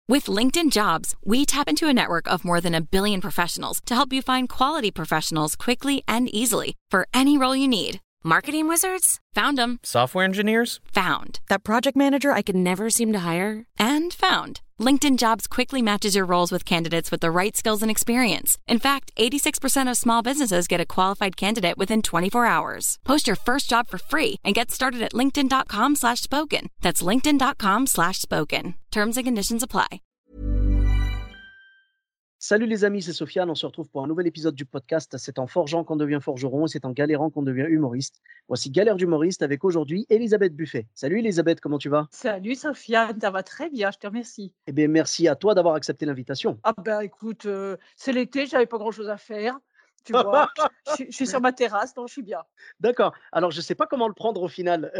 With LinkedIn Jobs, we tap into a network of more than 1 billion professionals to help you find quality professionals quickly and easily for any role you need. Marketing wizards? Found them. Software engineers? Found. That project manager I could never seem to hire? And found. LinkedIn Jobs quickly matches your roles with candidates with the right skills and experience. In fact, 86% of small businesses get a qualified candidate within 24 hours. Post your first job for free and get started at linkedin.com/spoken. That's linkedin.com/spoken. Terms and conditions apply. Salut les amis, c'est Sofiane, on se retrouve pour un nouvel épisode du podcast. C'est en forgeant qu'on devient forgeron et c'est en galérant qu'on devient humoriste. Voici Galère d'humoriste avec aujourd'hui Elisabeth Buffet. Salut Elisabeth, comment tu vas? Salut Sofiane, ça va très bien, je te remercie. Eh bien merci à toi d'avoir accepté l'invitation. Ah ben écoute, c'est l'été, j'avais pas grand-chose à faire, tu vois. Je suis sur ma terrasse, donc je suis bien. D'accord, alors je sais pas comment le prendre au final.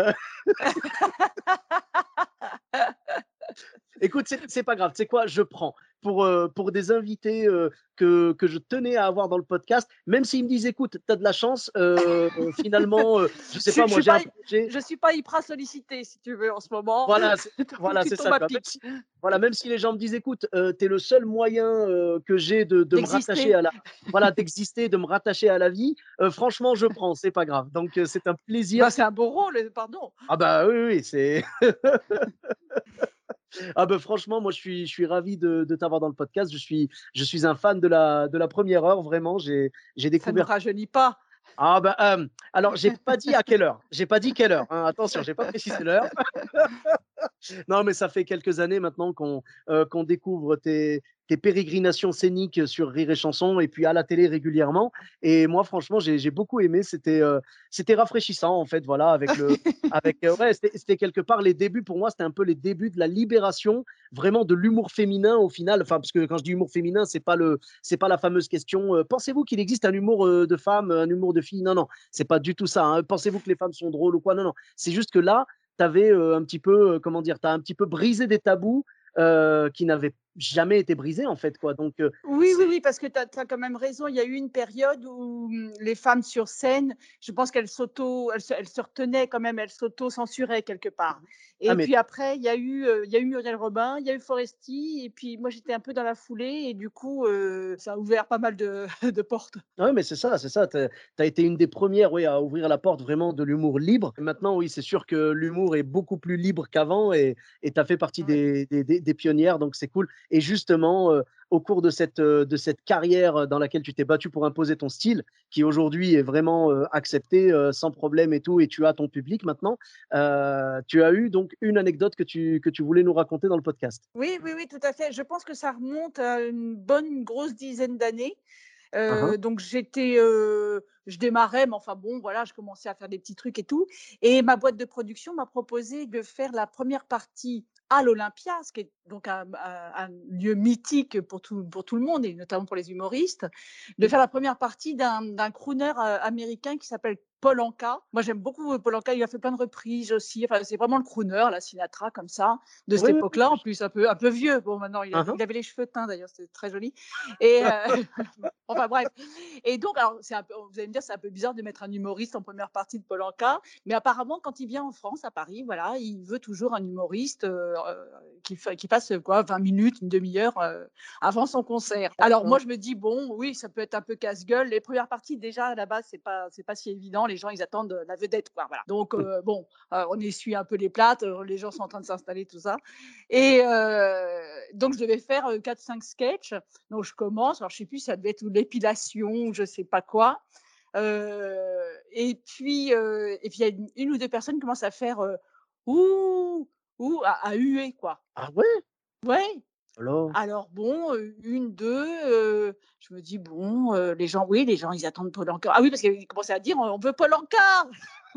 Écoute, c'est pas grave, tu sais quoi, je prends. Pour des invités que je tenais à avoir dans le podcast, même s'ils me disent, écoute, tu as de la chance, finalement, je sais pas, moi j'ai un projet. Je suis pas hyper sollicitée, si tu veux, en ce moment. Voilà, c'est ça. Quoi. Même si les gens me disent, écoute, tu es le seul moyen que j'ai de me rattacher à d'exister, de me rattacher à la vie, franchement, je prends, c'est pas grave. Donc, c'est un plaisir. Bah, c'est un beau rôle, pardon. Ah bah oui, c'est… Ah ben franchement, moi je suis ravi de t'avoir dans le podcast. Je suis un fan de la première heure, vraiment. J'ai découvert. Ça ne me rajeunit pas. Ah ben alors j'ai pas dit à quelle heure. J'ai pas dit quelle heure. Hein. Attention, j'ai pas précisé l'heure. Non, mais ça fait quelques années maintenant qu'on découvre tes pérégrinations scéniques sur Rire et Chanson et puis à la télé régulièrement. Et moi, franchement, j'ai beaucoup aimé. C'était rafraîchissant, en fait. Voilà, c'était quelque part les débuts. Pour moi, c'était un peu les débuts de la libération, vraiment de l'humour féminin au final. Enfin, parce que quand je dis humour féminin, c'est pas la fameuse question. Pensez-vous qu'il existe un humour de femme, un humour de fille? Non, non, c'est pas du tout ça. Hein. Pensez-vous que les femmes sont drôles ou quoi? Non, non. C'est juste que là, tu avais un petit peu, tu as un petit peu brisé des tabous qui n'avaient jamais été brisés, en fait. Quoi. Donc, Oui, parce que tu as quand même raison. Il y a eu une période où les femmes sur scène, je pense qu'elles se retenaient quand même, elles s'auto-censuraient quelque part. Et puis après, il y a eu Muriel Robin, il y a eu Foresti, et puis moi, j'étais un peu dans la foulée, et du coup, ça a ouvert pas mal de portes. Oui, mais c'est ça. Tu as été une des premières à ouvrir la porte vraiment de l'humour libre. Maintenant, oui, c'est sûr que l'humour est beaucoup plus libre qu'avant et tu as fait partie des pionnières, donc c'est cool. Et justement, au cours de cette carrière dans laquelle tu t'es battu pour imposer ton style, qui aujourd'hui est vraiment accepté sans problème et tout, et tu as ton public maintenant, tu as eu donc une anecdote que tu voulais nous raconter dans le podcast. Oui, tout à fait. Je pense que ça remonte à une bonne grosse dizaine d'années. Donc je démarrais, mais enfin bon, voilà, je commençais à faire des petits trucs et tout. Et ma boîte de production m'a proposé de faire la première partie à l'Olympia, ce qui est donc un lieu mythique pour tout le monde, et notamment pour les humoristes, de faire la première partie d'un crooner américain qui s'appelle Paul Anka. Moi, j'aime beaucoup Paul Anka, il a fait plein de reprises aussi. Enfin, c'est vraiment le crooner, la Sinatra, comme ça, de cette époque-là, en plus, un peu vieux. Bon, maintenant, il avait les cheveux teints, d'ailleurs, c'était très joli. Et enfin, bref. Et donc, alors, vous allez me dire, c'est un peu bizarre de mettre un humoriste en première partie de Paul Anka, mais apparemment, quand il vient en France, à Paris, voilà, il veut toujours un humoriste qui passe 20 minutes, une demi-heure avant son concert. Alors, moi, je me dis, bon, oui, ça peut être un peu casse-gueule. Les premières parties, déjà, à la base, c'est pas si évident. Les gens, ils attendent la vedette, quoi. Voilà. Donc, on essuie un peu les plates, les gens sont en train de s'installer, tout ça. Et donc, je devais faire 4-5 sketchs. Donc, je commence. Alors, je sais plus, ça devait être l'épilation ou je sais pas quoi. Et puis, il y a une ou deux personnes qui commencent à faire à huer, quoi. Ah ouais? Ouais. Alors, Alors bon, 1, 2, je me dis: «Bon, les gens, ils attendent Paul Anka». Ah oui, parce qu'ils commençaient à dire: «On veut Paul Anka!»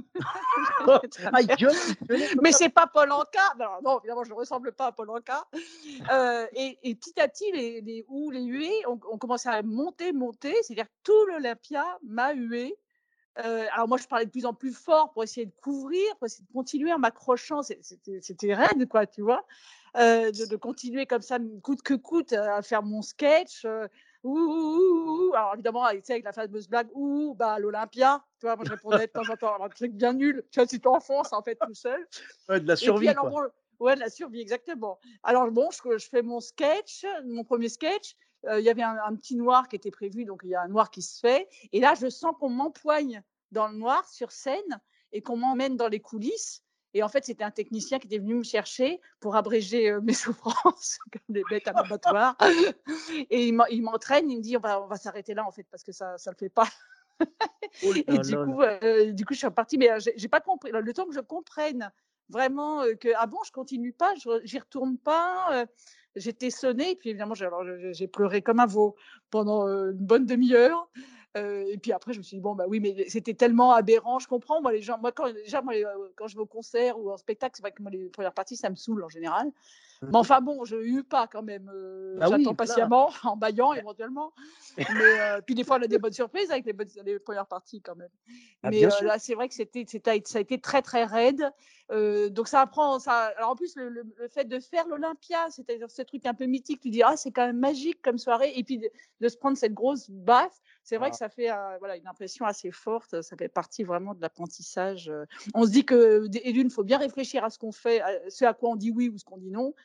il gueulait comme Mais ça. c'est pas Paul Anka. Non, évidemment, je ne ressemble pas à Paul Anka. Et petit à petit, les huées ont commencé à monter. C'est-à-dire que tout l'Olympia m'a huée. Alors moi, je parlais de plus en plus fort pour essayer de couvrir, pour essayer de continuer en m'accrochant. C'était raide, quoi, tu vois? De continuer comme ça, coûte que coûte, à faire mon sketch. Alors évidemment, tu sais, avec la fameuse blague, à l'Olympia. Tu vois, moi, je répondais de temps en temps, alors, un truc bien nul. Tu vois, tu t'enfonces, en fait, tout seul. Ouais, de la Et puis survie, alors quoi. bon, Ouais, de la survie, exactement. Alors bon, je fais mon premier sketch. Il y avait un petit noir qui était prévu, donc il y a un noir qui se fait. Et là, je sens qu'on m'empoigne dans le noir sur scène et qu'on m'emmène dans les coulisses. Et en fait, c'était un technicien qui était venu me chercher pour abréger mes souffrances, comme des bêtes à l'abattoir. Et il m'entraîne, il me dit on va s'arrêter là en fait parce que ça ne le fait pas. Oh Et là là là. du coup, je suis repartie, mais j'ai pas compris. Le temps que je comprenne vraiment que ah bon, je continue pas, j'y retourne pas. J'étais sonnée, et puis évidemment, j'ai pleuré comme un veau pendant une bonne demi-heure. Et puis après, je me suis dit bon bah oui, mais c'était tellement aberrant. Je comprends moi les gens. Moi quand déjà moi, quand je vais au concert ou en spectacle, c'est vrai que moi les premières parties ça me saoule en général. Mais Mhm. enfin bon, je hue pas quand même. Bah J'attends oui, voilà. patiemment, en bâillant Bah, éventuellement. Mais puis des fois, on a des bonnes surprises avec les premières parties quand même. ah, Mais bien sûr. là, c'est vrai que ça a été très très raide. Donc ça apprend. Alors en plus, le fait de faire l'Olympia, c'est-à-dire ce truc un peu mythique, tu dis ah c'est quand même magique comme soirée. Et puis de se prendre cette grosse baffe, c'est vrai que Ah. ça fait voilà une impression assez forte. Ça fait partie vraiment de l'apprentissage. On se dit que et d'une, faut bien réfléchir à ce qu'on fait, ce à quoi on dit oui ou ce qu'on dit non.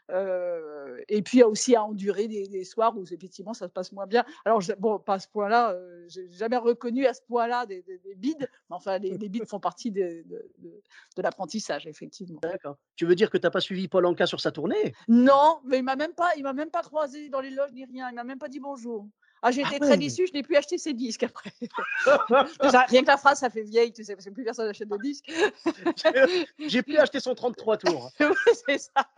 Et puis aussi à endurer des soirs où effectivement ça se passe moins bien. Alors bon, pas à ce point-là, j'ai jamais reconnu à ce point-là des bides, mais enfin les bides font partie de l'apprentissage effectivement. D'accord. Tu veux dire que tu as pas suivi Paul Anka sur sa tournée? Non, mais il m'a même pas croisé dans les loges ni rien, il m'a même pas dit bonjour. Ah, j'ai Ah été très ouais! déçue, je n'ai plus acheté ses disques après. Rien que la phrase, ça fait vieille, tu sais, parce que plus personne n'achète de disques. J'ai plus acheté son 33 tours. Oui, c'est ça.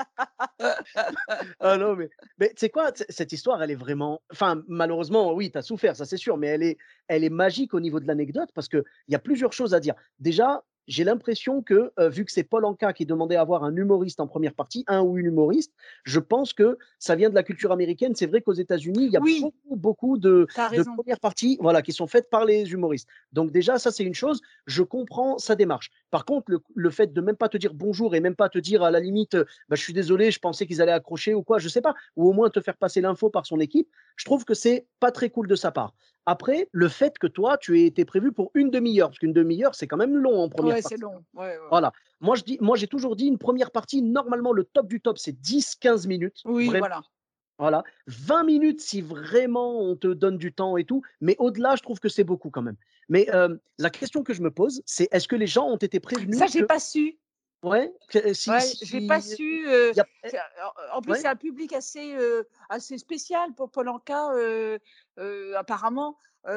Ah non, mais tu sais quoi? Cette histoire, elle est vraiment enfin, malheureusement, oui, tu as souffert, ça c'est sûr, mais elle est magique au niveau de l'anecdote parce qu'il y a plusieurs choses à dire. Déjà, j'ai l'impression que, vu que c'est Paul Anka qui demandait à avoir un humoriste en première partie, un ou une humoriste, je pense que ça vient de la culture américaine. C'est vrai qu'aux États-Unis, il y a Oui, beaucoup, beaucoup de tu as de raison. premières parties, voilà, qui sont faites par les humoristes. Donc déjà, ça, c'est une chose, je comprends sa démarche. Par contre, le fait de même pas te dire bonjour et même pas te dire à la limite, bah, je suis désolé, je pensais qu'ils allaient accrocher ou quoi, je sais pas, ou au moins te faire passer l'info par son équipe, je trouve que c'est pas très cool de sa part. Après, le fait que toi, tu aies été prévu pour une demi-heure, parce qu'une demi-heure, c'est quand même long en première Ouais, c'est partie, hein. long. Ouais, ouais, ouais. Voilà. Moi, j'ai toujours dit une première partie, normalement, le top du top, c'est 10-15 minutes, Oui, vraiment. voilà. Voilà. 20 minutes si vraiment on te donne du temps et tout, mais au-delà, je trouve que c'est beaucoup quand même. Mais la question que je me pose, c'est est-ce que les gens ont été Ça, prévenus j'ai que, pas su. ouais, Ouais, j'ai pas si, su. y a, En plus, ouais, c'est un public assez spécial pour Paul Anka, apparemment.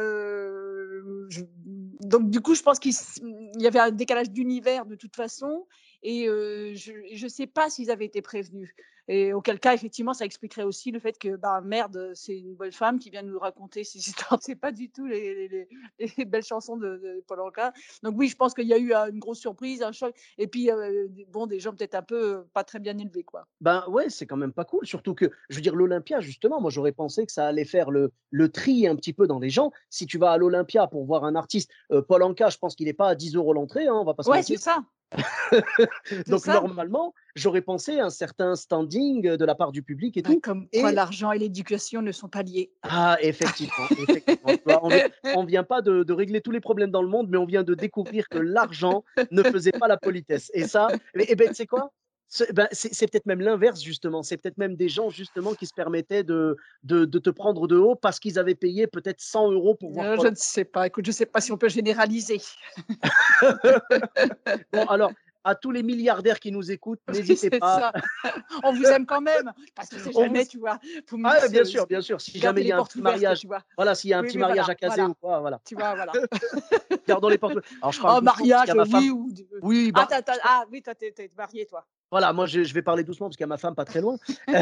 Donc, du coup, je pense qu'il y avait un décalage d'univers de toute façon. Et je sais pas s'ils avaient été prévenus. Et auquel cas, effectivement, ça expliquerait aussi le fait que, bah merde, c'est une bonne femme qui vient nous raconter ses histoires. C'est pas du tout les belles chansons de Paul Anka. Donc, oui, je pense qu'il y a eu une grosse surprise, un choc. Et puis, bon, des gens peut-être un peu pas très bien élevés, quoi. ben ouais, c'est quand même pas cool. Surtout que, je veux dire, l'Olympia, justement, moi j'aurais pensé que ça allait faire le tri un petit peu dans les gens. Si tu vas à l'Olympia pour voir un artiste, Paul Anka, je pense qu'il n'est pas à 10 € l'entrée, hein, on va pas se Ouais, mentir. c'est Donc ça. normalement, j'aurais pensé un certain standing de la part du public et Bah, tout. comme quoi Et l'argent et l'éducation ne sont pas liés. ah, effectivement, effectivement. Tu vois, on vient pas de régler tous les problèmes dans le monde, mais on vient de découvrir que l'argent ne faisait pas la politesse. Et ça, et ben, tu sais quoi? C'est peut-être même l'inverse, justement. C'est peut-être même des gens, justement, qui se permettaient de te prendre de haut parce qu'ils avaient payé peut-être 100 € pour voir Je Paul. ne sais pas. Écoute, je ne sais pas si on peut généraliser. Bon, alors, à tous les milliardaires qui nous écoutent, Oui, n'hésitez c'est pas. ça. On vous aime quand même, parce qu'on ne sait On vous jamais, tu vois. Faut Ah, bien sûr, si jamais garder il y les a un portes petit ouvertes, mariage, tu vois. voilà, s'il y a un Oui, petit mais mariage voilà, à caser voilà. ou quoi, voilà. Tu vois, voilà. Gardons les portes ouvertes. Alors je parle Oh, doucement parce qu'il y mariage, a ma femme. oui. Oui, Ah, bah, ah oui, toi, t'es marié, toi. voilà, moi je vais parler doucement parce qu'il y a ma femme pas très loin.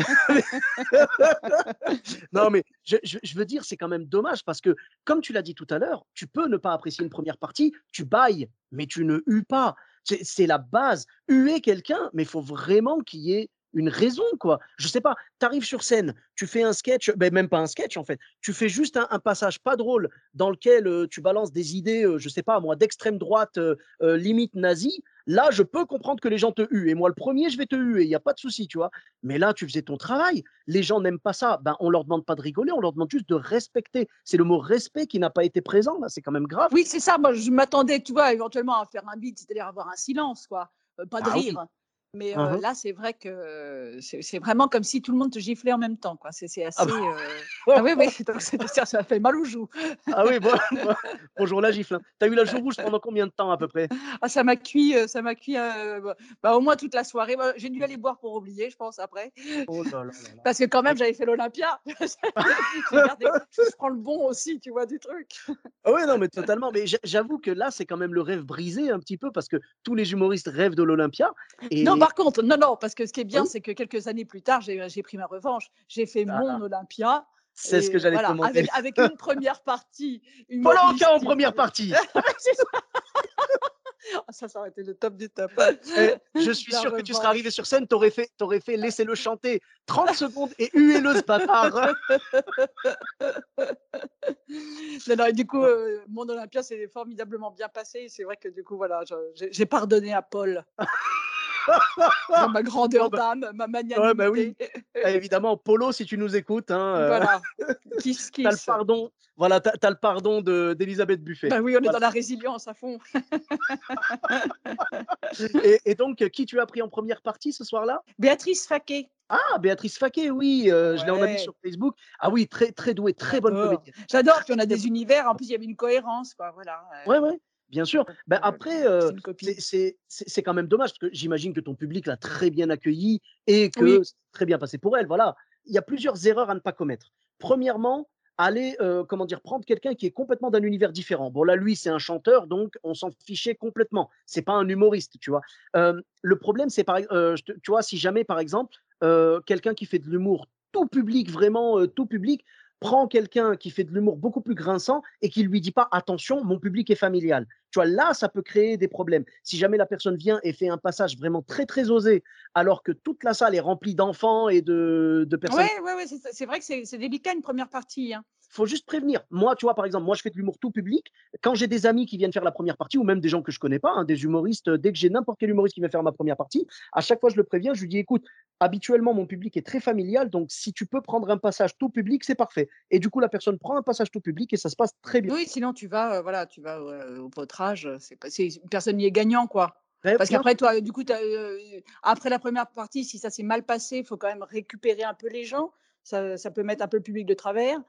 Non, mais je veux dire, c'est quand même dommage parce que, comme tu l'as dit tout à l'heure, tu peux ne pas apprécier une première partie, tu bailles, mais tu ne hues pas. C'est la base. Huer quelqu'un, mais il faut vraiment qu'il y ait une raison, quoi. Je sais pas, tu arrives sur scène, tu fais un sketch, ben même pas un sketch en fait, tu fais juste un passage pas drôle dans lequel tu balances des idées, je sais pas moi, d'extrême droite, limite nazie. Là, je peux comprendre que les gens te huent. Et moi, le premier, je vais te huer, il n'y a pas de souci, tu vois. Mais là, tu faisais ton travail. Les gens n'aiment pas ça. Ben, on leur demande pas de rigoler, on leur demande juste de respecter. C'est le mot respect qui n'a pas été présent, là. C'est quand même grave. Oui, c'est ça. Moi, je m'attendais, tu vois, éventuellement à faire un beat, c'est-à-dire avoir un silence, quoi. Pas de Ah oui, rire. Mais Mmh mh. là, c'est vrai que c'est vraiment comme si tout le monde te giflait en même temps, quoi. C'est Ah assez, bah ah oui, oui, donc c'est-à-dire ça fait mal aux joues. ah oui, bon bonjour la gifle, hein. Tu as eu la joue rouge pendant combien de temps à peu près? Ah, ça m'a cuit, au moins toute la soirée. Bah, j'ai dû aller boire pour oublier, je pense, après. Oh là là là là. Parce que quand même, Et j'avais fait l'Olympia. J'ai gardé je prends le bon aussi, tu vois, du truc. ah ouais, non, mais totalement, mais j'avoue que là, c'est quand même le rêve brisé un petit peu parce que tous les humoristes rêvent de l'Olympia Non, et par contre, non, non, parce que ce qui est bien, oui? c'est que quelques années plus tard, j'ai pris ma revanche. J'ai fait mon Voilà, Olympia c'est ce que et j'allais te voilà, demander. avec une première partie Paul Anka en humoristique. première partie. C'est ça. Ah, ça aurait été le top du top. Je suis La sûr que tu serais arrivé revanche. sur scène, tu aurais fait laissez-le chanter 30 secondes et huez-le ce bâtard. Non, non, et du coup, Non, mon Olympia s'est formidablement bien passé. C'est vrai que du coup, voilà, j'ai pardonné à Paul pour ma non, grandeur bah, d'âme, ma ouais, bah, oui, magnanimité. évidemment, Polo, si tu nous écoutes, hein, Voilà, kiss tu as le kiss. pardon, voilà, tu as le pardon de d'Élisabeth Buffet. Bah oui, on est Voilà dans la résilience à fond. et donc qui tu as pris en première partie ce soir-là? Béatrice Faquet. Ah, Béatrice Faquet, oui, je l'ai en ami Ouais, sur Facebook. Ah oui, très, très douée, très bonne j'adore. comédienne. J'adore, Très, puis on a très des bonne univers, en plus il y avait une cohérence quoi, voilà, ouais, ouais, bien sûr. donc Bah, après, c'est une c'est copine. c'est c'est quand même dommage parce que j'imagine que ton public l'a très bien accueillie et que Oui, c'est très bien passé pour elle, voilà. Il y a plusieurs erreurs à ne pas commettre. Premièrement, aller, comment dire? Prendre quelqu'un qui est complètement d'un univers différent. Bon là, lui, c'est un chanteur, donc on s'en fichait complètement. C'est pas un humoriste, tu vois? Le problème, c'est je te tu vois, si jamais, par exemple, quelqu'un qui fait de l'humour tout public, vraiment, tout public, prend quelqu'un qui fait de l'humour beaucoup plus grinçant et qui lui dit pas: «Attention, mon public est familial». Tu vois, là, ça peut créer des problèmes. Si jamais la personne vient et fait un passage vraiment très, très osé, alors que toute la salle est remplie d'enfants et de personnes, ouais, ouais, ouais, c'est vrai que c'est délicat une première partie, hein. faut juste prévenir. Moi, tu vois, par exemple, moi, je fais de l'humour tout public. Quand j'ai des amis qui viennent faire la première partie, ou même des gens que je connais pas, hein, des humoristes, dès que j'ai n'importe quel humoriste qui vient faire ma première partie, à chaque fois, je le préviens, je lui dis, écoute, habituellement, mon public est très familial, donc si tu peux prendre un passage tout public, c'est parfait. Et du coup, la personne prend un passage tout public et ça se passe très bien. Oui, sinon tu vas, voilà, tu vas, au potrage, c'est personne n'y est gagnant, quoi. Parce Bien qu'après sûr. toi, du coup, tu après la première partie, si ça s'est mal passé, il faut quand même récupérer un peu les gens. Ça peut mettre un peu le public de travers.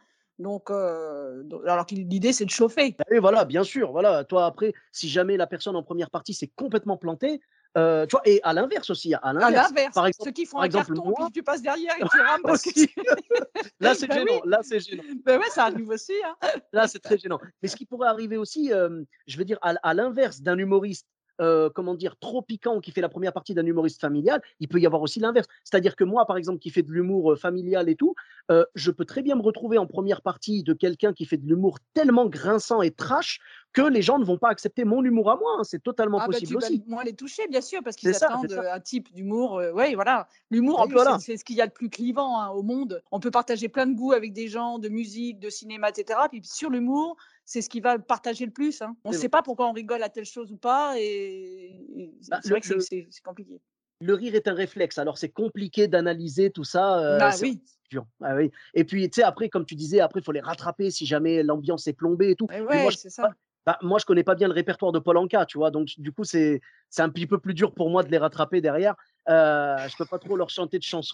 Donc alors que l'idée, c'est de chauffer. Et voilà, bien sûr, voilà. Toi, après, si jamais la personne en première partie s'est complètement plantée, tu vois? Et à l'inverse aussi, à À l'inverse, l'inverse, par exemple ceux qui font par un exemple carton, puis moi tu passes derrière et tu rames parce que tu aussi, là, c'est bah oui, gênant, là, c'est gênant. bah ouais, ça arrive aussi, hein. Là, c'est très gênant. Mais ce qui pourrait arriver aussi, je veux dire à l'inverse d'un humoriste, comment dire? Trop piquant qui fait la première partie d'un humoriste familial, il peut y avoir aussi l'inverse. C'est-à-dire que moi, par exemple, qui fais de l'humour, familial et tout, je peux très bien me retrouver en première partie de quelqu'un qui fait de l'humour tellement grinçant et trash que les gens ne vont pas accepter mon humour à moi, hein. C'est totalement Ah bah, possible tu vas aussi. moins les toucher, bien sûr, parce C'est qu'ils ça, c'est attendent, ça. un type d'humour, ouais, voilà. L'humour, en Oui, plus, voilà. c'est ce qu'il y a de plus clivant, hein, au monde. On peut partager plein de goûts avec des gens, de musique, de cinéma et cetera, puis sur l'humour, c'est ce qui va partager le plus, hein. On ne C'est vrai. sait pas pourquoi on rigole à telle chose ou pas et Bah, c'est vrai que c'est compliqué. le rire est un réflexe, alors c'est compliqué d'analyser tout ça, Bah c'est oui, dur. Ah oui et puis, tu sais, après, comme tu disais, après, il faut les rattraper si jamais l'ambiance est plombée et tout. et Puis moi, ouais, je c'est connais pas ça. moi, je connais pas bien le répertoire de Paul Anka, tu vois? Donc du coup, c'est un petit peu plus dur pour moi de les rattraper derrière. Je peux pas trop leur chanter de chansons.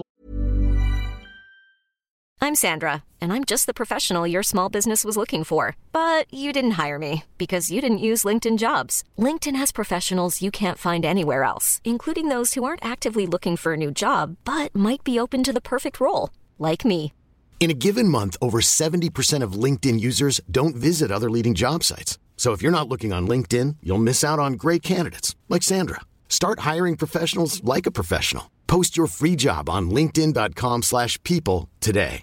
I'm Sandra, and I'm just the professional your small business was looking for. But you didn't hire me because you didn't use LinkedIn Jobs. LinkedIn has professionals you can't find anywhere else, including those who aren't actively looking for a new job but might be open to the perfect role, like me. In a given month, over 70% of LinkedIn users don't visit other leading job sites. So if you're not looking on LinkedIn, you'll miss out on great candidates like Sandra. Start hiring professionals like a professional. Post your free job on linkedin.com/people today.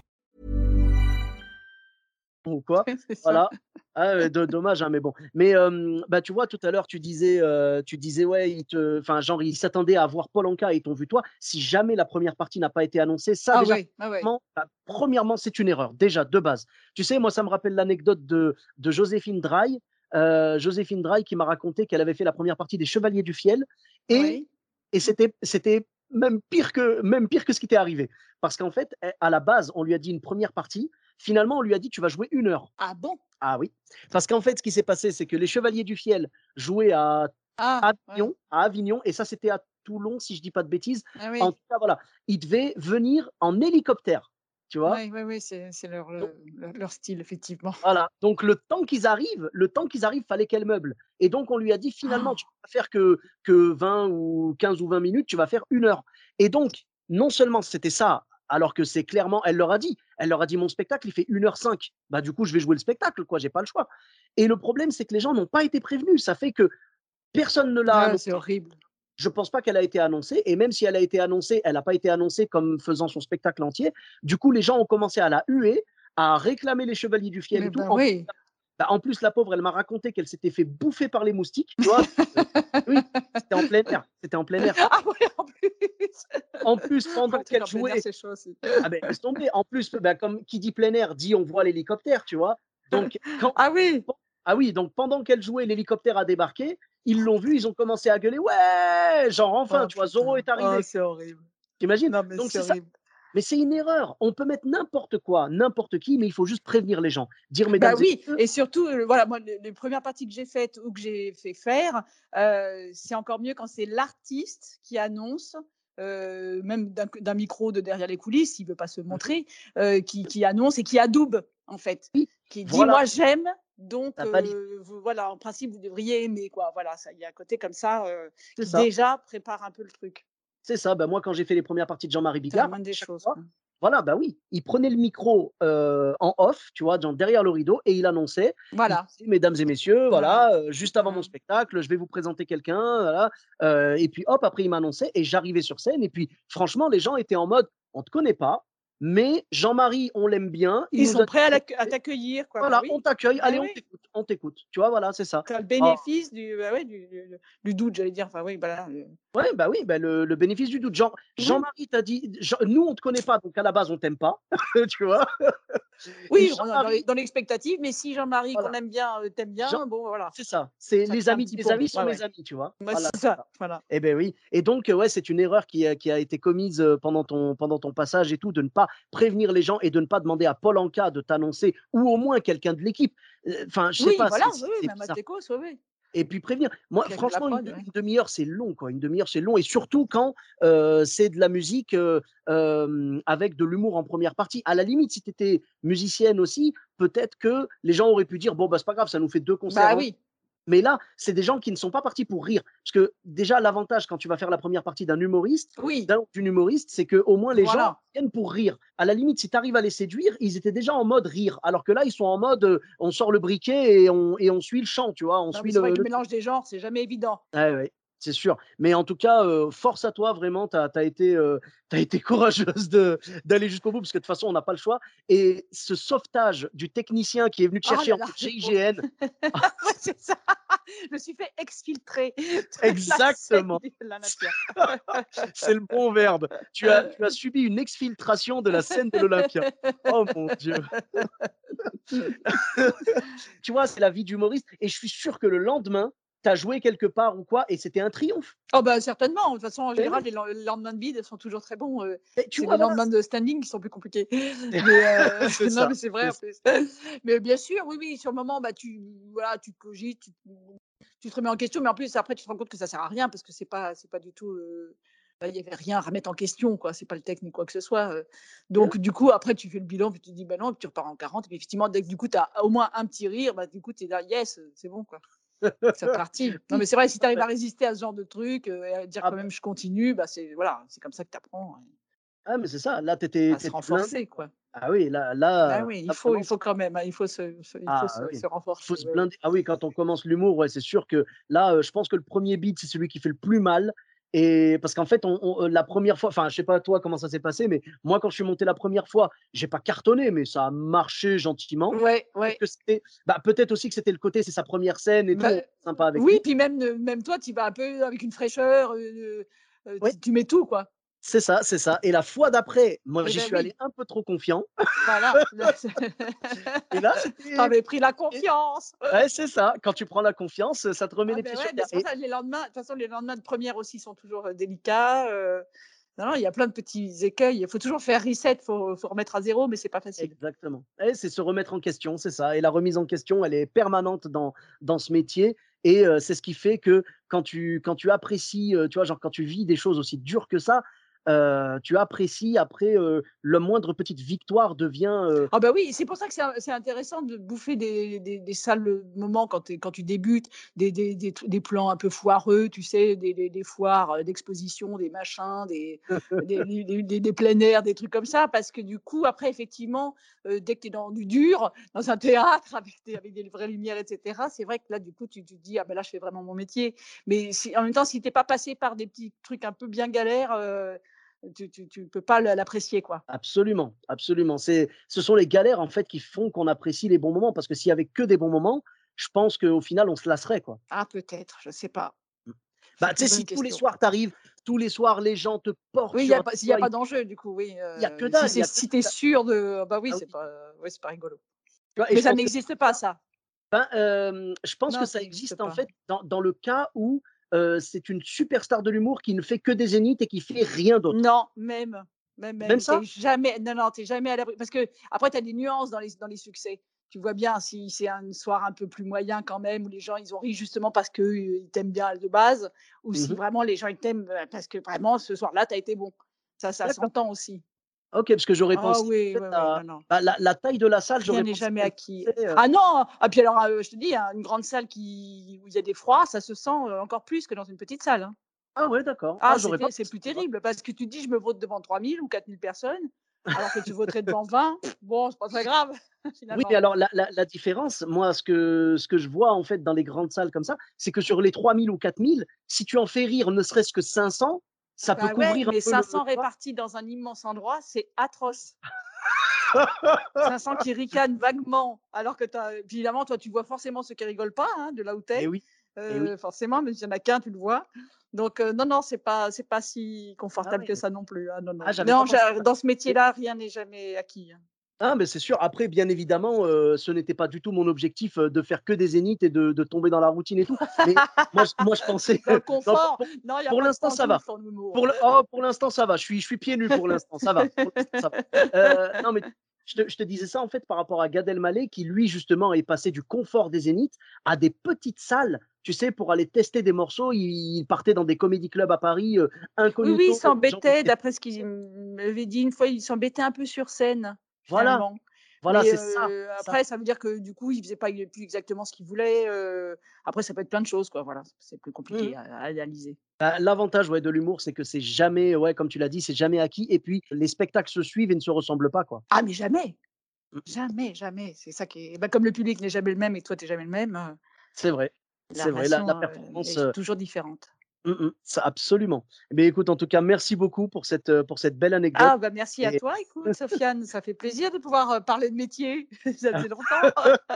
Ou quoi. C'est ça. Voilà. Ah, dommage, hein, mais bon. Mais, bah, tu vois, tout à l'heure, tu disais, ouais, enfin, genre, ils s'attendaient à voir Paul Anka et ils t'ont vu toi. Si jamais la première partie n'a pas été annoncée, ça Ah déjà, ouais, ah ouais. premièrement, c'est une erreur, déjà, de base. Tu sais, moi, ça me rappelle l'anecdote de Joséphine Draille. Joséphine Draille qui m'a raconté qu'elle avait fait la première partie des Chevaliers du Fiel et Oui. et c'était même pire que ce qui était arrivé. Parce qu'en fait, à la base, on lui a dit une première partie. Finalement, on lui a dit: «Tu vas jouer 1 heure». Ah bon? Ah oui, parce qu'en fait, ce qui s'est passé, c'est que les Chevaliers du Fiel jouaient à Ah, ouais. Avignon et ça, c'était à Toulon, si je dis pas de bêtises. Ah En oui. tout cas, voilà, ils devaient venir en hélicoptère, tu vois? Oui, oui, oui, c'est leur style, effectivement. Voilà, donc le temps qu'ils arrivent, fallait qu'elle meuble et donc on lui a dit: «Finalement, tu Oh! vas pas faire que 20 ou 15 ou 20 minutes, tu vas faire 1 heure» et donc non seulement c'était ça, alors que c'est clairement elle leur a dit: «Mon spectacle, il fait 1h05». Bah, du coup, je vais jouer le spectacle, quoi, j'ai pas le choix et le problème, c'est que les gens n'ont pas été prévenus. Ça fait que personne ne l'a Ah, annoncé. c'est horrible. Je pense pas qu'elle a été annoncée et même si elle a été annoncée, elle a pas été annoncée comme faisant son spectacle entier. Du coup, les gens ont commencé à la huer, à réclamer les Chevaliers du Fiel et Eh tout. ben En oui. bah, en plus, la pauvre, elle m'a raconté qu'elle s'était fait bouffer par les moustiques, tu vois? Oui, c'était en plein air, c'était en plein air. Ah ouais, en plus! En plus, Ouais, pendant le truc qu'elle en plein air, jouait c'est chaud aussi. ah beh, laisse tomber. En plus, bah, comme qui dit plein air dit on voit l'hélicoptère, tu vois? Donc quand Ah oui! ah oui, donc pendant qu'elle jouait, l'hélicoptère a débarqué, ils l'ont vue, ils ont commencé à gueuler: «Ouais!» genre enfin, Oh tu vois? Zorro putain. est Oh, arrivé. c'est horrible. Tu imagines? Non, mais Donc c'est c'est ça. horrible. Mais c'est une erreur. On peut mettre n'importe quoi, n'importe qui, mais il faut juste prévenir les gens. Dire: Bah «Mesdames et oui, messieurs» et surtout, voilà, moi, les premières parties que j'ai faites ou que j'ai fait faire, c'est encore mieux quand c'est l'artiste qui annonce, même d'un micro de derrière les coulisses, s'il veut pas se mmh mh, montrer, qui annonce et qui adoube, en fait. oui, Qui dit: voilà, «Moi, j'aime, donc ça valide. vous voilà, en principe, vous devriez aimer», quoi. Voilà, ça il y a un côté comme ça, C'est qui ça, déjà prépare un peu le truc. c'est ça. Bah, moi, quand j'ai fait les premières parties de Jean-Marie C'est la Bigard, à moindre des chaque choses, fois quoi. voilà, bah, oui, il prenait le micro, en off, tu vois? Genre derrière le rideau et il annonçait. Il Voilà, disait: «Mesdames et messieurs, voilà, voilà, juste avant mon voilà. spectacle, je vais vous présenter quelqu'un, voilà». Et puis hop, après il m'annonçait et j'arrivais sur scène et puis franchement, les gens étaient en mode: «On te connaît pas, mais Jean-Marie, on l'aime bien, il Ils nous sont a dit prêts de à t'écouter. t'accueillir, quoi. Bah Voilà, on oui, t'accueille, bah allez, oui. on t'écoute». Tu vois? Voilà, c'est ça. Tu as le Oh, bénéfice du bah, ouais, du doute, j'allais dire. Enfin oui, voilà, ouais, bah, oui, bah, le bénéfice du doute. ouais. Jean-Marie t'a dit Jean nous, on te connaît pas, donc à la base, on t'aime pas, tu vois? Et Oui, on est Jean-Marie dans l'expectative, mais si Jean-Marie qu'on voilà, aime bien, t'aime Jean bien, bon voilà, c'est ça, c'est ça te fait un petit les pont. amis sont Ouais, mes ouais. amis, tu vois? Bah, Voilà, c'est c'est ça, ça. voilà. Et beh, oui et donc ouais, c'est une erreur qui a été commise, pendant ton passage et tout, de ne pas prévenir les gens et de ne pas demander à Paul Anka de t'annoncer ou au moins quelqu'un de l'équipe. Enfin, je sais Oui, pas, voilà, c'est oui, oui, c'est même à bizarre. Tecos, oui, oui. Et puis prévenir. Moi, Puis avec la franchement, prod, ouais. une demi-heure, c'est long, quoi. Une demi-heure, c'est long et surtout quand, c'est de la musique, avec de l'humour en première partie. À la limite, si tu étais musicienne aussi, peut-être que les gens auraient pu dire: «Bon, bah, c'est pas grave, ça nous fait 2 concerts Bah en». oui, Mais là, c'est des gens qui ne sont pas partis pour rire. Parce que déjà, l'avantage quand tu vas faire la première partie oui, d'une humoriste, c'est qu'au moins les gens voilà. viennent pour rire. À la limite, si tu arrives à les séduire, ils étaient déjà en mode rire. Alors que là, ils sont en mode, on sort le briquet et on suit le chant, tu vois? On Non, mais suit c'est vrai que le le truc. mélange des genres, c'est jamais évident. Ouais, ouais, c'est sûr. Mais en tout cas, force à toi vraiment, tu as été courageuse d'aller jusqu'au bout parce que de toute façon, on n'a pas le choix et ce sauvetage du technicien qui est venu te Oh chercher là en là, mode le pauvre. GIGN Ouais, c'est ça. Je me suis fait exfiltrer de la scène exactement, de l'Olympia. c'est le bon verbe. Tu as subi une exfiltration de la scène de l'Olympia. Oh mon Dieu! Tu vois, c'est la vie d'humoriste et je suis sûr que le lendemain, tu as joué quelque part ou quoi et c'était un triomphe. Oh bah, certainement. De toute façon, en Beh général, oui, les lendemains de bide sont toujours très bons, et tu c'est vois, les voilà, lendemains de standing qui sont plus compliqués. c'est Mais c'est non, ça, mais c'est vrai c'est en ça. plus. Mais bien sûr, oui, oui, sur le moment, bah, voilà, tu cogites, tu te remets en question, mais en plus après tu te rends compte que ça sert à rien parce que c'est pas du tout, bah, il y avait rien à remettre en question, quoi. C'est pas le texte ni quoi que ce soit, Et ouais, donc du coup après tu fais le bilan, puis tu te dis: «Bah non», et puis tu repars en 40 et puis effectivement dès que du coup tu as au moins un petit rire, bah, du coup tu es là: «Yes, c'est bon, quoi». C'est reparti. Non, mais oui, c'est vrai, si tout tu arrives à à fait. résister à ce genre de truc, et à dire Ah quand bah même: «Je continue», bah, c'est voilà, c'est comme ça que tu apprends, ah mais c'est ça, là, tu à se étais blindé, renforcer, quoi. quoi. Ah oui, là Bah là oui, là il vraiment faut c'est quand même, hein, il faut ah oui, se il faut renforcer, se ouais, ouais. blinder. Ah oui, quand on commence l'humour, ouais, c'est sûr que là, je pense que le premier beat, c'est celui qui fait le plus mal et parce qu'en fait, la première fois enfin, je sais pas toi comment ça s'est passé, mais moi, quand je suis monté la première fois, j'ai pas cartonné, mais ça a marché gentiment. Ouais, Peut-être ouais. que c'était bah, peut-être aussi que c'était le côté, c'est sa première scène et tout, Bah, on est sympa avec oui, lui. puis même toi, tu vas un peu avec une fraîcheur, Oui, tu mets tout, quoi. c'est ça et la fois d'après, moi, Eh j'y ben suis allé oui, un peu trop confiant voilà. et là, Tu c'était avais pris la compliqué. confiance. Ouais, c'est ça. Quand tu prends la confiance, ça te remet Ah les ben pieds sur ouais, mais terre c'est pour et ça que les lendemains de toute façon, les lendemains de première aussi sont toujours, délicats, non, non, il y a plein de petits écueils. Il faut toujours faire reset, faut remettre à zéro, mais c'est pas facile. exactement. Et c'est se remettre en question, c'est ça et la remise en question, elle est permanente dans ce métier et c'est ce qui fait que quand tu apprécies, tu vois, genre quand tu vis des choses aussi dures que ça, tu apprécies après, le moindre petite victoire devient, Ah bah oui, c'est pour ça que c'est intéressant de bouffer des sales moments quand tu débutes, des plans un peu foireux, tu sais, des foires, d'exposition, des machins, des plein air, des trucs comme ça. Parce que du coup, après, effectivement, dès que tu es dans du dur, dans un théâtre avec des vraies lumières, et cetera, c'est vrai que là, du coup, tu te dis: «Ah ben là, je fais vraiment mon métier». Mais si en même temps, si tu es pas passé par des petits trucs un peu bien galères, tu peux pas l'apprécier, quoi. absolument, absolument. Ce sont les galères, en fait, qui font qu'on apprécie les bons moments parce que s'il y avait que des bons moments, je pense qu'au final, on se lasserait, quoi. Ah peut-être, je sais pas. Mmh. Bah, C'est tu sais, une si bonne tous les question. soirs tu tous les soirs les gens te portent Oui, sur un s'il y a toit, pas d'enjeu du coup, oui, il y a que si dalle, il y a que si tu es dalle. sûr de bah oui, Ah oui, c'est pas rigolo. tu vois? Et Mais je ça pense que c'est n'existe pour pas ça. ça. Ben, je pense que Non, ça ça n'existe existe, en pas. fait, dans le cas où, c'est une superstar de l'humour qui ne fait que des zéniths et qui fait rien d'autre. Non, Même tu ça? jamais non, non, tu es jamais à l'abri parce qu'après tu as des nuances dans les succès. Tu vois bien si c'est un soir un peu plus moyen quand même, où les gens ils ont ri justement parce que, ils t'aiment bien de base, ou si Mmh. vraiment les gens ils t'aiment, parce que vraiment ce soir-là tu as été bon. Ça D'accord. s'entend aussi. OK, parce que j'aurais Ah pensé, oui, en fait, oui, oui, à non, non. bah, la taille de la salle, Rien j'aurais n'est pensé jamais qu'elle acquis. faisait, Ah non! Ah puis alors, je te dis, hein, une grande salle où il y a des froids, ça se sent, encore plus que dans une petite salle, hein. ah ouais, d'accord. Ah Ah, j'aurais pas c'est pensé, plus tu vois? terrible parce que tu te dis: «Je me vote devant 3 000 ou 4 000 personnes», alors que tu voterais devant 20, bon, c'est pas très grave Oui, mais finalement. alors la différence, moi, ce que je vois, en fait, dans les grandes salles comme ça, c'est que sur les 3000 ou 4000, si tu en fais rire ne serait-ce que 500, ça peut Bah ouais, couvrir un mais peu le, 500 tu vois? répartis dans un immense endroit, c'est atroce. 500 qui ricanent vaguement alors que puis évidemment, toi, tu vois forcément ceux qui rigolent pas, hein, de là où tu Eh es. oui, eh oui. Forcément, mais s'il y en a qu'un, tu le vois. Donc non, non, c'est pas si Ah confortable ouais. que ça non plus, hein, non, Ah, non. j'avais pas Non, pensé à ça. dans ce Et métier-là, rien n'est jamais acquis, hein. ah, mais c'est sûr. Après, bien évidemment, ce n'était pas du tout mon objectif, de faire que des zéniths et de tomber dans la routine et tout. Mais moi, je pensais Dans le non, confort, non, il y a pour pas de l'instant, ça va. pantoufles en humour. Pour l'instant, ça va. Je suis pieds nus pour l'instant, ça va. Pour l'instant, ça va. Non, mais je te disais ça, en fait, par rapport à Gad Elmaleh qui, lui, justement, est passé du confort des zéniths à des petites salles, tu sais, pour aller tester des morceaux. Il partait dans des comédie clubs à Paris, Oui, oui, il incognito, les gens s'embêtait, étaient d'après ce qu'il m'avait dit une fois, il s'embêtait un peu sur scène, voilà, finalement. voilà, Mais c'est ça, c'est ça. après, ça veut dire que du coup, il faisait pas plus exactement ce qu'il voulait. Après, ça peut être plein de choses, quoi. Voilà, c'est plus Mmh. compliqué à analyser. Bah, l'avantage, ouais, de l'humour, c'est que c'est jamais, ouais, comme tu l'as dit, c'est jamais acquis et puis les spectacles se suivent et ne se ressemblent pas, quoi. Ah, mais jamais! Mmh. Jamais, jamais. C'est ça qui est bah, comme le public n'est jamais le même et toi, tu es jamais le même, C'est vrai, la c'est vrai, la relation, performance, est toujours différente. ça absolument. Eh beh, écoute, en tout cas, merci beaucoup pour cette belle anecdote Ah, bah, merci à et toi, écoute, Sofiane, ça fait plaisir de pouvoir, parler de métier. Ça faisait longtemps.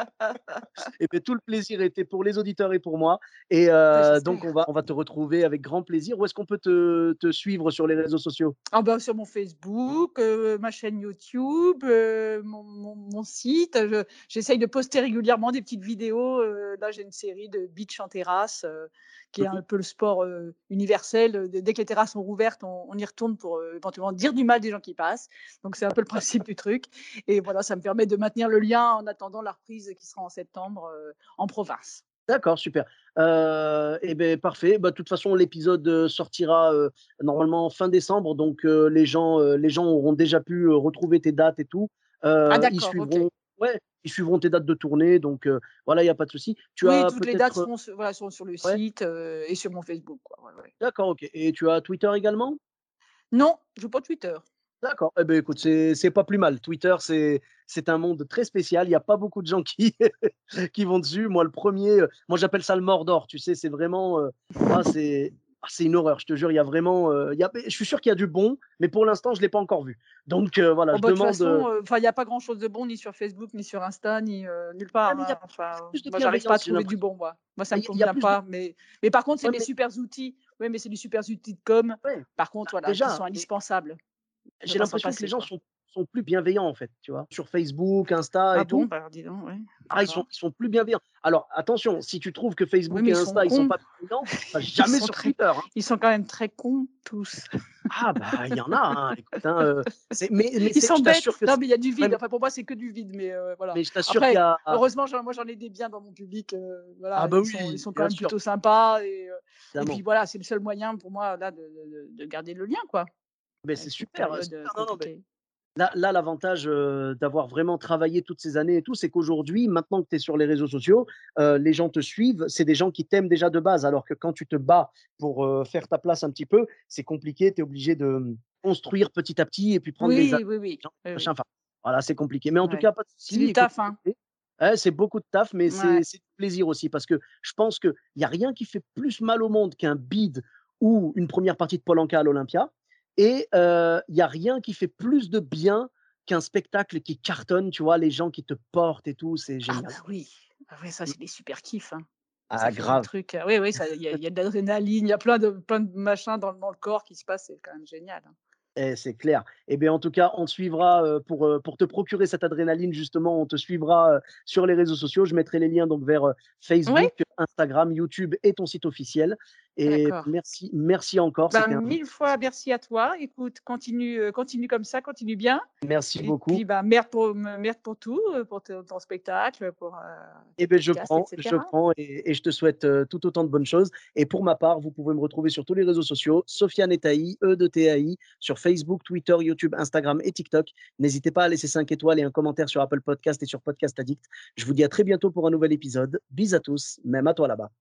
et beh, tout le plaisir était pour les auditeurs et pour moi et Bah, donc j'espère. on va te retrouver avec grand plaisir. Où est-ce qu'on peut te suivre sur les réseaux sociaux? Ah bah, sur mon Facebook, ma chaîne YouTube, mon site, j'essaye de poster régulièrement des petites vidéos, là, j'ai une série de beach en terrasse, qui est Mmh. un peu le sport, universel, dès que les terrasses sont rouvertes, on y retourne pour, éventuellement dire du mal des gens qui passent. Donc c'est un peu le principe du truc et voilà, ça me permet de maintenir le lien en attendant la reprise qui sera en septembre, en province. D'accord, super. Et beh, parfait. Bah, de toute façon, l'épisode, sortira, normalement fin décembre, donc les gens auront déjà pu, retrouver tes dates et tout. Ah Ils d'accord, OK. suivront ouais, ils suivront tes dates de tournée, donc voilà, il y a pas de souci. Tu Oui, as toutes les dates peut-être, sont sur le ouais? site, et sur mon Facebook, quoi. Ouais, ouais. D'accord, OK et tu as Twitter également? Non, je joue pas Twitter. D'accord. Eh beh, écoute, c'est pas plus mal. Twitter, c'est un monde très spécial. Il y a pas beaucoup de gens qui qui vont dessus. Moi, le premier, moi, j'appelle ça le Mordor, tu sais? C'est vraiment, ah, c'est une horreur, je te jure. Il y a vraiment, il y a je suis sûr qu'il y a du bon, mais pour l'instant, je l'ai pas encore vu. Donc voilà, Oh je bah, de toute demande, façon, enfin, il y a pas grand-chose de bon ni sur Facebook, ni sur Insta, ni, nulle ah, part, mais il y a hein. Enfin, plus de moi, j'arrive pas à bienveillance, j'ai trouver du l'impression. bon, moi. Moi, ça Bah, me il y a convient plus de pas, mais par contre, c'est ouais, des mais supers outils. Ouais, mais c'est des supers outils de com, ouais, par bah, contre, voilà, qui déjà, sont mais indispensables. On peut j'ai pas s'en l'impression que les passer, gens quoi. sont sont plus bienveillants, en fait, tu vois? Sur Facebook, Insta Ah et bon? tout. Bah, alors dis donc, ouais, Ah, d'accord. ils sont plus bienveillants. Alors attention, si tu trouves que Oui, Facebook mais et ils sont Insta, ils sont cons. pas bienveillants, va Ils jamais sont sur très Twitter, hein. ils sont quand même très cons tous. Ah bah, il y en a, hein, écoute, hein, c'est mais Ils c'est sont je bêtes. t'assure que Non, c'est mais il y a du ouais, vide. Enfin, pour moi, c'est que du vide, mais voilà. mais je t'assure qu'il y Après, a heureusement, j'en ai des biens dans mon public, ah voilà, bah ils oui, sont quand bien même sûr, plutôt sympas et puis évidemment. voilà, c'est le seul moyen pour moi là de garder le lien, quoi, Mais c'est avec cette super, période, super. Non, non, mais compliquée. là, l'avantage, d'avoir vraiment travaillé toutes ces années et tout, c'est qu'aujourd'hui, maintenant que tu es sur les réseaux sociaux, les gens te suivent, c'est des gens qui t'aiment déjà de base. Alors que quand tu te bats pour, faire ta place un petit peu, c'est compliqué, tu es obligé de, construire petit à petit et puis prendre des amis, Oui, oui, oui, oui, machin, oui, enfin, voilà, c'est compliqué. Mais en tout ouais. cas, pas de C'est souci, du écoute, taf, hein. ouais, c'est beaucoup de taf, mais Ouais. c'est du plaisir aussi parce que je pense qu'il y a rien qui fait plus mal au monde qu'un bide ou une première partie de Pol Anka à l'Olympia et il y a rien qui fait plus de bien qu'un spectacle qui cartonne, tu vois? Les gens qui te portent et tout, c'est Ah génial. bah oui. Ah ouais, ça, Mmh. c'est des super kiffs, hein. Ça Ah fait des grave. trucs, oui, oui, ça il y a de l'adrénaline, il y a plein de machins dans le corps qui se passent, c'est quand même génial, hein. Eh, c'est clair. Eh bien, en tout cas, on te suivra, pour te procurer cette adrénaline justement, on te suivra, sur les réseaux sociaux. Je mettrai les liens donc vers, Ouais, Facebook, Instagram, YouTube et ton site officiel et d'accord. merci encore, Ben, c'était un 1000 fois merci à toi. Écoute, continue comme ça, continue bien merci et beaucoup. puis, bah, merde pour tout, pour ton spectacle, pour, Eh tes beh, podcasts et je cetera. prends et je te souhaite, tout autant de bonnes choses et pour ma part, vous pouvez me retrouver sur tous les réseaux sociaux, Sofiane et Taï, E de T-A-I, sur Facebook, Twitter, YouTube, Instagram et TikTok. N'hésitez pas à laisser 5 étoiles et un commentaire sur Apple Podcast et sur Podcast Addict. Je vous dis à très bientôt pour un nouvel épisode. Bis à tous, même à toi là-bas.